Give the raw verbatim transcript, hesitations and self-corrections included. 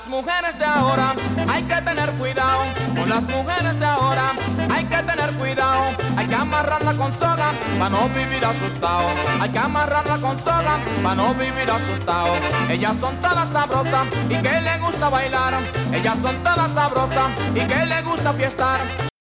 las mujeres de ahora hay que tener cuidado, con las mujeres de ahora hay que tener cuidado, hay que amarrarla con soga para no vivir asustado, hay que amarrarla con soga para no vivir asustado. Ellas son todas sabrosas y que le gusta bailar, ellas son todas sabrosas y que le gusta fiestar.